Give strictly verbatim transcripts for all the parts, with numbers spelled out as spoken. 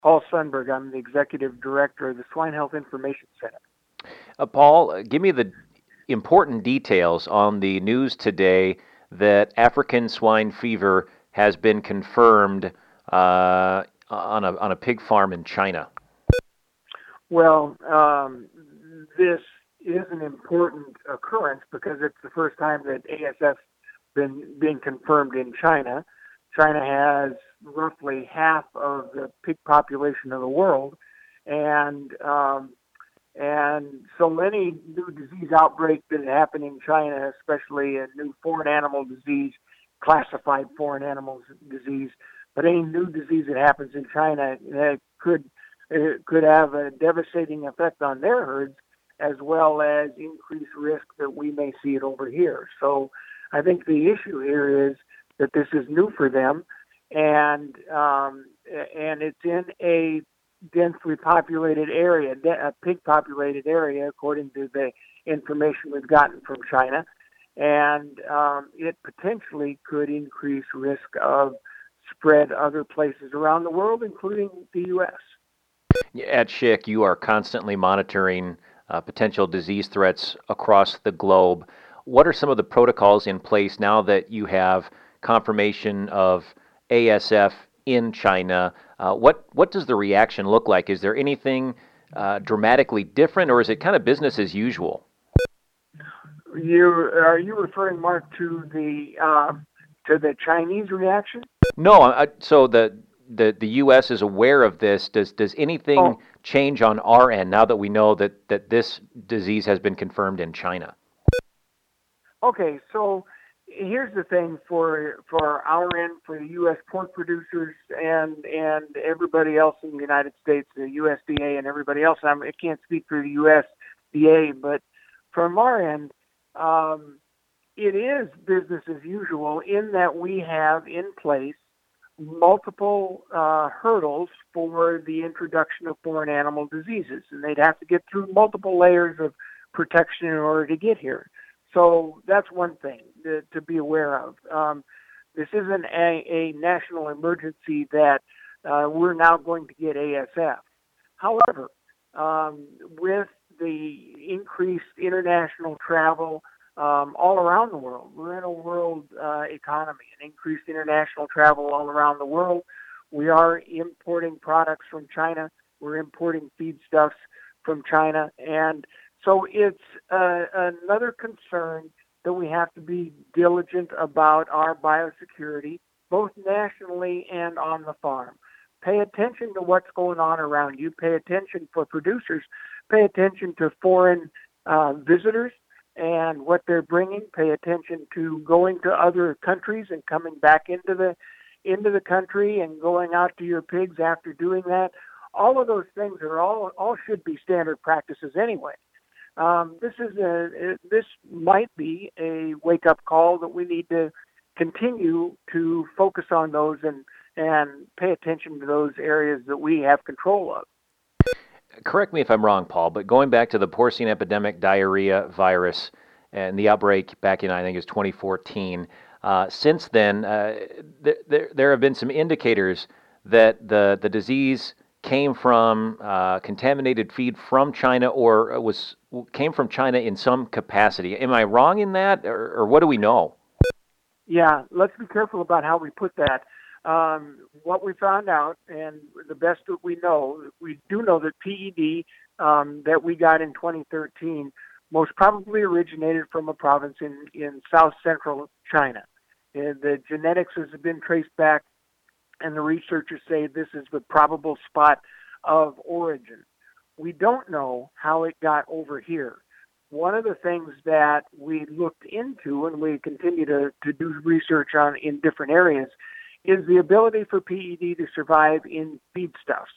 Paul Sundberg. I'm the executive director of the Swine Health Information Center. Uh, Paul, uh, give me the important details on the news today that African swine fever has been confirmed uh, on a on a pig farm in China. Well, um, this is an important occurrence because it's the first time that A S F's been being confirmed in China. China has roughly half of the pig population of the world, and um, and so many new disease outbreaks that happen in China, especially a new foreign animal disease, classified foreign animal disease. But any new disease that happens in China uh, could uh, could have a devastating effect on their herds, as well as increased risk that we may see it over here. So I think the issue here is that this is new for them, and um, and it's in a densely populated area, a pig populated area, according to the information we've gotten from China, and um, it potentially could increase risk of spread other places around the world, including the U S. At Schick, you are constantly monitoring uh, potential disease threats across the globe. What are some of the protocols in place now that you have confirmation of A S F in China? Uh, what what does the reaction look like? Is there anything uh, dramatically different, or is it kind of business as usual? You are you referring, Mark, to the uh, to the Chinese reaction? No. I, so the the the U S is aware of this. Does does anything Oh, change on our end now that we know that that this disease has been confirmed in China? okay. So here's the thing for for our end, for the U S pork producers and and everybody else in the United States, the U S D A and everybody else. I'm, I can't speak for the U S D A, but from our end, um, it is business as usual in that we have in place multiple uh, hurdles for the introduction of foreign animal diseases, and they'd have to get through multiple layers of protection in order to get here. So that's one thing to, to be aware of. Um, this isn't a, a national emergency that uh, we're now going to get A S F. However, um, with the increased international travel um, all around the world, we're in a world uh, economy, and increased international travel all around the world. We are importing products from China. We're importing feedstuffs from China, and so it's uh, another concern that we have to be diligent about our biosecurity, both nationally and on the farm. Pay attention to what's going on around you. Pay attention for producers. Pay attention to foreign uh, visitors and what they're bringing. Pay attention to going to other countries and coming back into the into the country and going out to your pigs after doing that. All of those things are all all should be standard practices anyway. Um, this is a this might be a wake up call that we need to continue to focus on those and and pay attention to those areas that we have control of. Correct me if I'm wrong, Paul, but going back to the porcine epidemic diarrhea virus and the outbreak back in, I think, it was twenty fourteen, uh, since then, uh, th- there, there have been some indicators that the, the disease came from uh, contaminated feed from China or was came from China in some capacity. Am I wrong in that, or, or what do we know? Yeah, let's be careful about how we put that. Um, what we found out, and the best that we know, we do know that P E D um, that we got in twenty thirteen most probably originated from a province in, in south central China. And the genetics has been traced back, and the researchers say this is the probable spot of origin. We don't know how it got over here. One of the things that we looked into, and we continue to, to do research on in different areas, is the ability for P E D to survive in feedstuffs.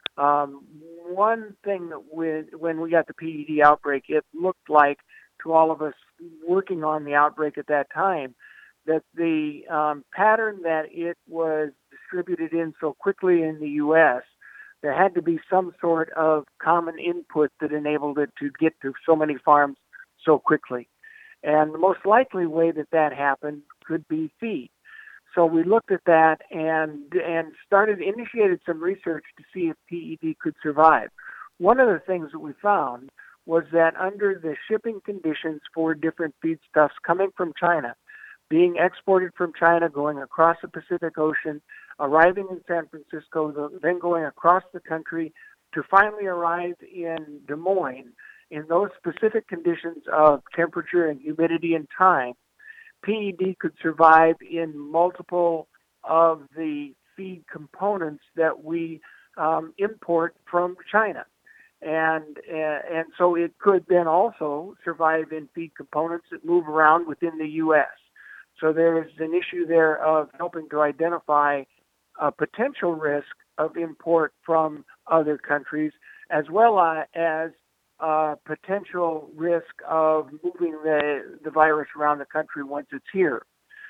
Um, one thing that when, when we got the P E D outbreak, it looked like to all of us working on the outbreak at that time, that the um, pattern that it was distributed in so quickly in the U S, there had to be some sort of common input that enabled it to get to so many farms so quickly. And the most likely way that that happened could be feed. So we looked at that and and started initiated some research to see if P E D could survive. One of the things that we found was that under the shipping conditions for different feedstuffs coming from China, being exported from China, going across the Pacific Ocean, arriving in San Francisco, then going across the country to finally arrive in Des Moines, in those specific conditions of temperature and humidity and time, P E D could survive in multiple of the feed components that we um, import from China. And uh, and so it could then also survive in feed components that move around within the U S. So there's an issue there of helping to identify a potential risk of import from other countries, as well as uh, potential risk of moving the, the virus around the country once it's here.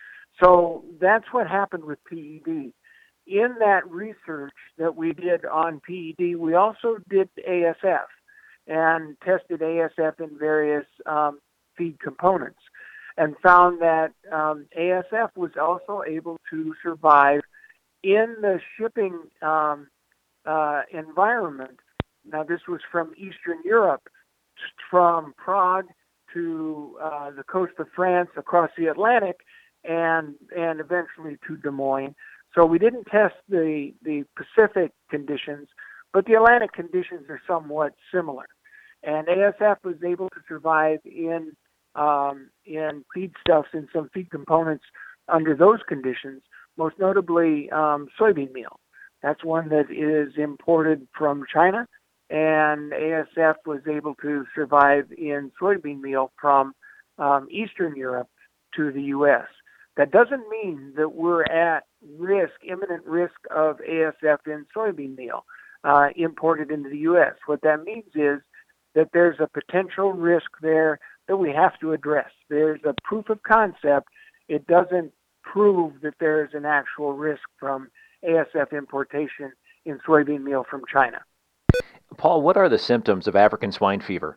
So that's what happened with P E D. In that research that we did on P E D, we also did A S F and tested A S F in various um, feed components and found that um, A S F was also able to survive in the shipping um, uh, environment. Now, this was from Eastern Europe, from Prague to uh, the coast of France, across the Atlantic, and and eventually to Des Moines. So we didn't test the, the Pacific conditions, but the Atlantic conditions are somewhat similar. And A S F was able to survive in um, in feedstuffs, in some feed components under those conditions, most notably um, soybean meal. That's one that is imported from China, and A S F was able to survive in soybean meal from um, Eastern Europe to the U S. That doesn't mean that we're at risk, imminent risk of A S F in soybean meal uh, imported into the U S. What that means is that there's a potential risk there that we have to address. There's a proof of concept. It doesn't prove that there's an actual risk from A S F importation in soybean meal from China. Paul, what are the symptoms of African swine fever?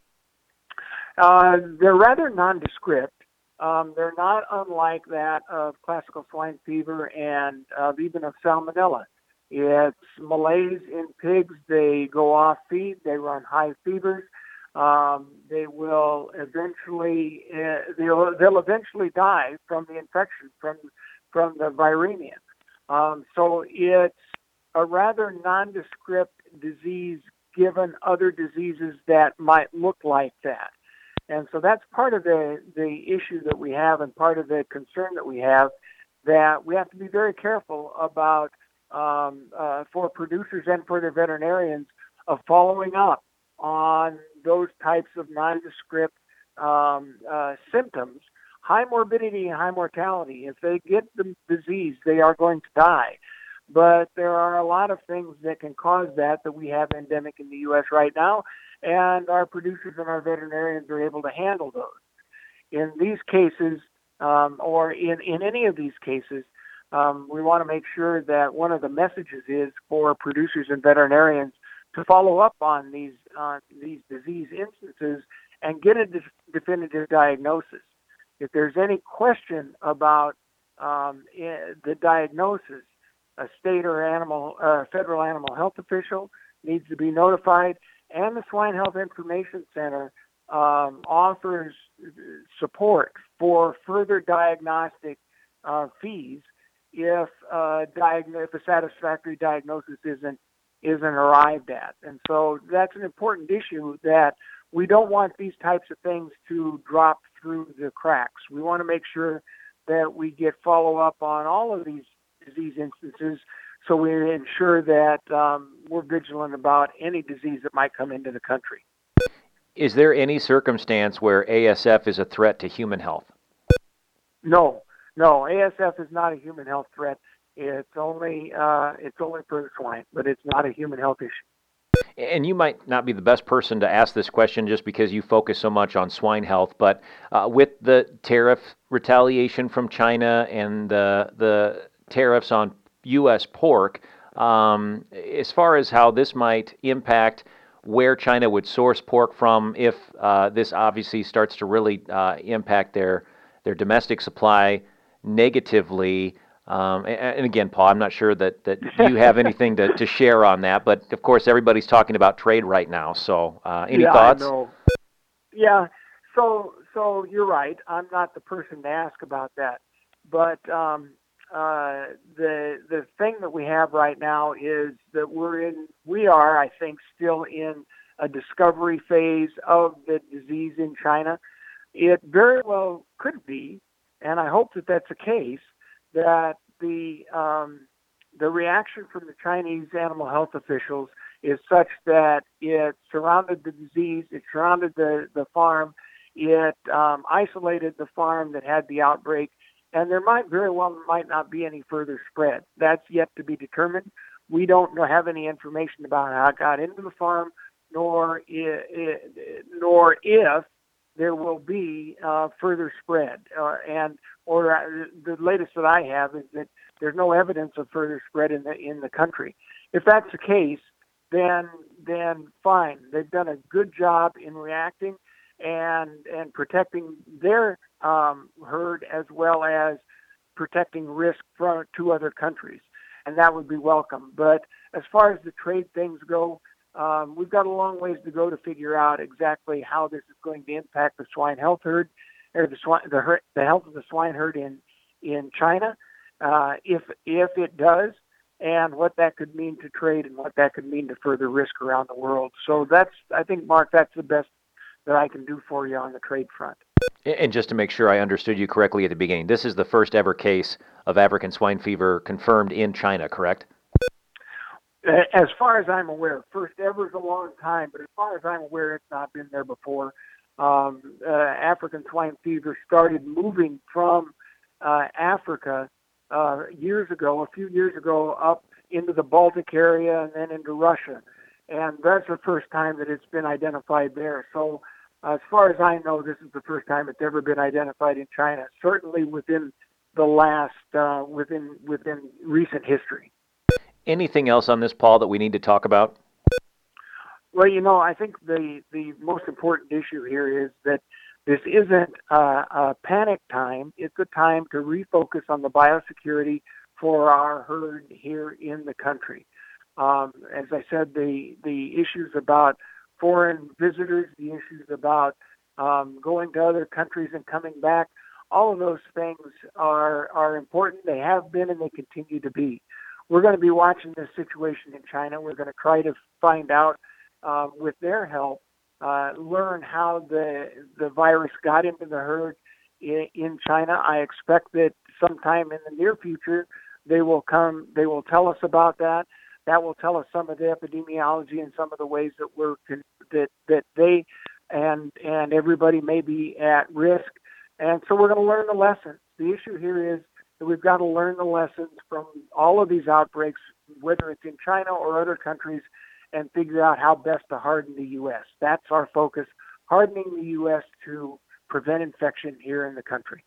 Uh, they're rather nondescript. Um, they're not unlike that of classical swine fever and uh, even of salmonella. It's malaise in pigs. They go off feed. They run high fevers. Um, they will eventually uh, they'll, they'll eventually die from the infection from from the viremia. Um, so it's a rather nondescript disease given other diseases that might look like that. And so that's part of the, the issue that we have and part of the concern that we have, that we have to be very careful about um, uh, for producers and for their veterinarians of following up on those types of nondescript um, uh, symptoms. High morbidity and high mortality. If they get the disease, they are going to die. But there are a lot of things that can cause that that we have endemic in the U S right now, and our producers and our veterinarians are able to handle those. In these cases, um, or in, in any of these cases, um, we want to make sure that one of the messages is for producers and veterinarians to follow up on these uh, these disease instances and get a de- definitive diagnosis. If there's any question about um, the diagnosis, a state or animal, uh, federal animal health official needs to be notified, and the Swine Health Information Center um, offers support for further diagnostic uh, fees if, uh, diagn- if a satisfactory diagnosis isn't isn't arrived at. And so that's an important issue, that we don't want these types of things to drop through the cracks. We want to make sure that we get follow-up on all of these disease instances, so we ensure that um, we're vigilant about any disease that might come into the country. Is there any circumstance where A S F is a threat to human health? No, no. A S F is not a human health threat. It's only uh, it's only for the swine, but it's not a human health issue. And you might not be the best person to ask this question just because you focus so much on swine health, but uh, with the tariff retaliation from China and the the tariffs on U S pork, um, as far as how this might impact where China would source pork from, if uh, this obviously starts to really uh, impact their their domestic supply negatively, Um, and, and again, Paul, I'm not sure that, that you have anything to, to share on that, but of course, everybody's talking about trade right now. So, uh, any Yeah, I thoughts? know. Yeah, so so you're right. I'm not the person to ask about that, but um, uh, the the thing that we have right now is that we're in. We are, I think, still in a discovery phase of the disease in China. It very well could be, and I hope that that's the case, that the um, the reaction from the Chinese animal health officials is such that it surrounded the disease, it surrounded the, the farm, it um, isolated the farm that had the outbreak, and there might very well might not be any further spread. That's yet to be determined. We don't know, have any information about how it got into the farm, nor i i nor if there will be uh, further spread. Uh, and or uh, the latest that I have is that there's no evidence of further spread in the in the country. If that's the case, then then fine. They've done a good job in reacting and and protecting their um, herd as well as protecting risk from to other countries, and that would be welcome. But as far as the trade things go, um, we've got a long ways to go to figure out exactly how this is going to impact the swine health herd, or the swine the, her, the health of the swine herd in in China. Uh, if if it does, and what that could mean to trade and what that could mean to further risk around the world. So that's, I think, Mark, that's the best that I can do for you on the trade front. And just to make sure I understood you correctly at the beginning, this is the first ever case of African swine fever confirmed in China, correct? As far as I'm aware, first ever is a long time, but as far as I'm aware, it's not been there before. Um, uh, African swine fever started moving from uh, Africa uh, years ago, a few years ago, up into the Baltic area and then into Russia. And that's the first time that it's been identified there. So uh, as far as I know, this is the first time it's ever been identified in China, certainly within the last, uh, within within recent history. Anything else on this, Paul, that we need to talk about? Well, you know, I think the, the most important issue here is that this isn't uh, a panic time. It's a time to refocus on the biosecurity for our herd here in the country. Um, as I said, the, the issues about foreign visitors, the issues about um, going to other countries and coming back, all of those things are, are important. They have been and they continue to be. We're going to be watching this situation in China. We're going to try to find out, uh, with their help, uh, learn how the the virus got into the herd in, in China. I expect that sometime in the near future they will come. They will tell us about that. That will tell us some of the epidemiology and some of the ways that we're that that they and and everybody may be at risk. And so we're going to learn the lessons. The issue here is that we've got to learn the lessons from all of these outbreaks, whether it's in China or other countries, and figure out how best to harden the U S. That's our focus, hardening the U S to prevent infection here in the country.